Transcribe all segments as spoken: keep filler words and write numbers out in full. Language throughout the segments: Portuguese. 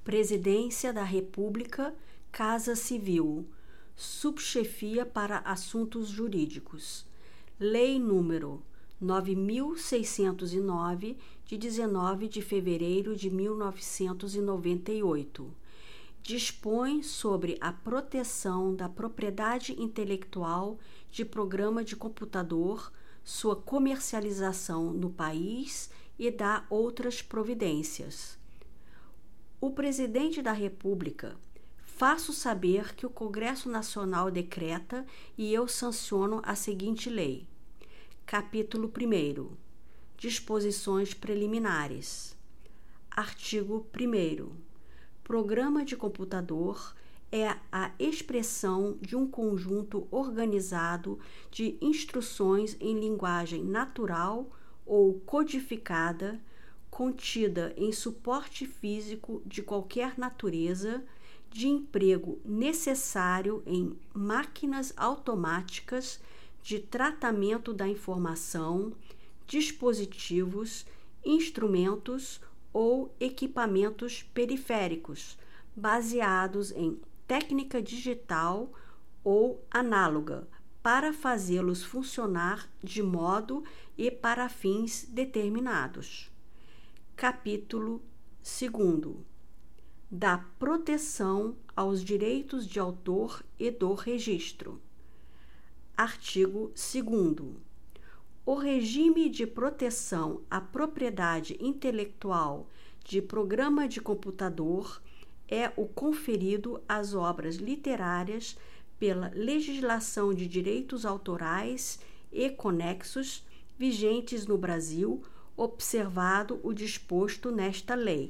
Presidência da República, Casa Civil, Subchefia para Assuntos Jurídicos. Lei número nove mil seiscentos e nove, de dezenove de fevereiro de mil novecentos e noventa e oito. Dispõe sobre a proteção da propriedade intelectual de programa de computador, sua comercialização no país e dá outras providências. O Presidente da República: faço saber que o Congresso Nacional decreta e eu sanciono a seguinte lei. Capítulo primeiro. Disposições preliminares. Artigo primeiro. Programa de computador é a expressão de um conjunto organizado de instruções em linguagem natural ou codificada, contida em suporte físico de qualquer natureza, de emprego necessário em máquinas automáticas de tratamento da informação, dispositivos, instrumentos ou equipamentos periféricos, baseados em técnica digital ou análoga, para fazê-los funcionar de modo e para fins determinados. Capítulo segundo. Da proteção aos direitos de autor e do registro. Artigo segundo. O regime de proteção à propriedade intelectual de programa de computador é o conferido às obras literárias pela legislação de direitos autorais e conexos vigentes no Brasil, observado o disposto nesta lei.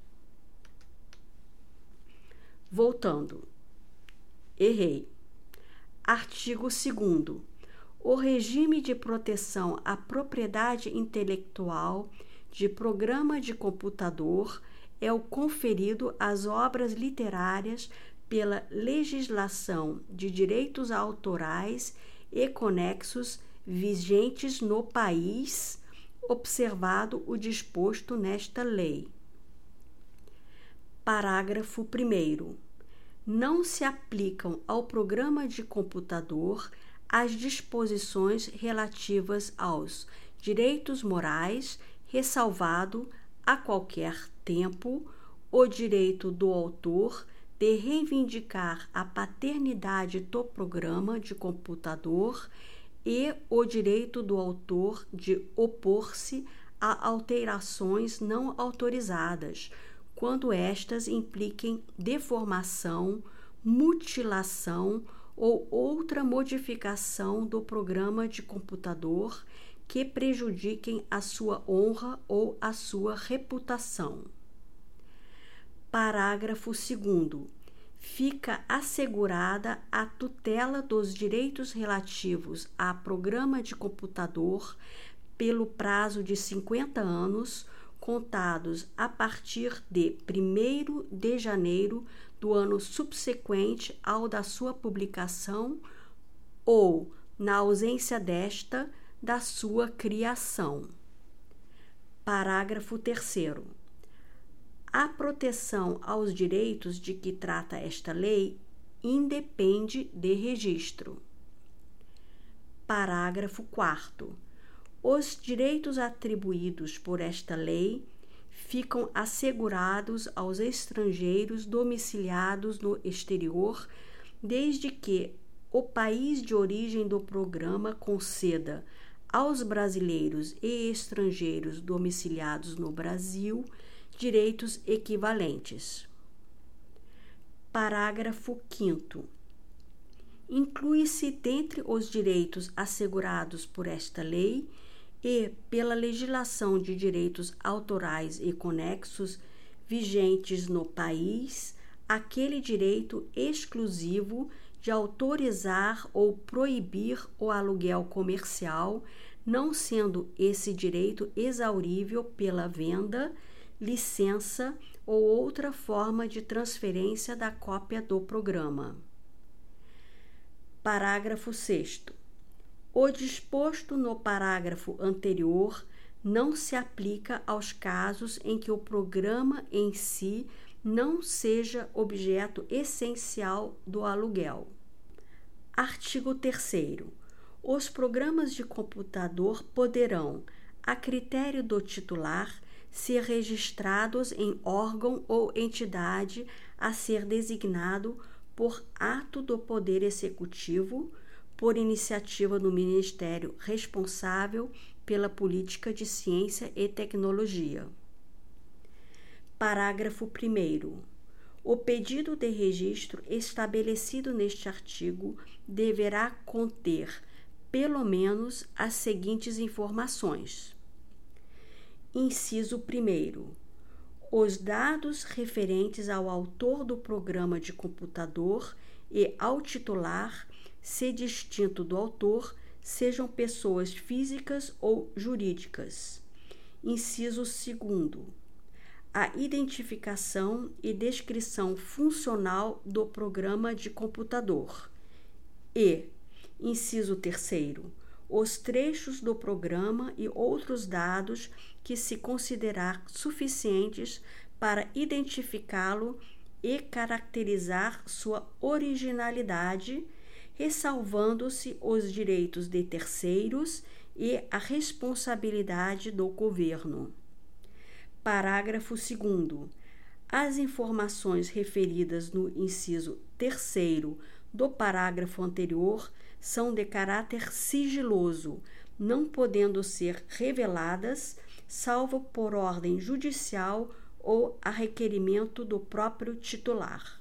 Voltando. Errei. Artigo segundo. O regime de proteção à propriedade intelectual de programa de computador é o conferido às obras literárias pela legislação de direitos autorais e conexos vigentes no país, observado o disposto nesta lei. Parágrafo primeiro. Não se aplicam ao programa de computador as disposições relativas aos direitos morais, ressalvado, a qualquer tempo, o direito do autor de reivindicar a paternidade do programa de computador e o direito do autor de opor-se a alterações não autorizadas, quando estas impliquem deformação, mutilação ou outra modificação do programa de computador que prejudiquem a sua honra ou a sua reputação. Parágrafo segundo. Fica assegurada a tutela dos direitos relativos a programa de computador pelo prazo de cinquenta anos, contados a partir de primeiro de janeiro do ano subsequente ao da sua publicação ou, na ausência desta, da sua criação. Parágrafo terceiro. A proteção aos direitos de que trata esta lei independe de registro. Parágrafo quarto. Os direitos atribuídos por esta lei ficam assegurados aos estrangeiros domiciliados no exterior, desde que o país de origem do programa conceda aos brasileiros e estrangeiros domiciliados no Brasil direitos equivalentes. Parágrafo quinto. Inclui-se dentre os direitos assegurados por esta lei e pela legislação de direitos autorais e conexos vigentes no país, aquele direito exclusivo de autorizar ou proibir o aluguel comercial, não sendo esse direito exaurível pela venda, licença ou outra forma de transferência da cópia do programa. Parágrafo sexto. O disposto no parágrafo anterior não se aplica aos casos em que o programa em si não seja objeto essencial do aluguel. Artigo terceiro. Os programas de computador poderão, a critério do titular, ser registrados em órgão ou entidade a ser designado por ato do Poder Executivo, por iniciativa do Ministério responsável pela política de ciência e tecnologia. Parágrafo primeiro. O pedido de registro estabelecido neste artigo deverá conter, pelo menos, as seguintes informações. Inciso primeiro. Os dados referentes ao autor do programa de computador e ao titular, se distinto do autor, sejam pessoas físicas ou jurídicas. Inciso segundo. A identificação e descrição funcional do programa de computador. E, inciso terceiro, os trechos do programa e outros dados que se considerar suficientes para identificá-lo e caracterizar sua originalidade, ressalvando-se os direitos de terceiros e a responsabilidade do governo. Parágrafo segundo. As informações referidas no inciso terceiro do parágrafo anterior são de caráter sigiloso, não podendo ser reveladas, salvo por ordem judicial ou a requerimento do próprio titular.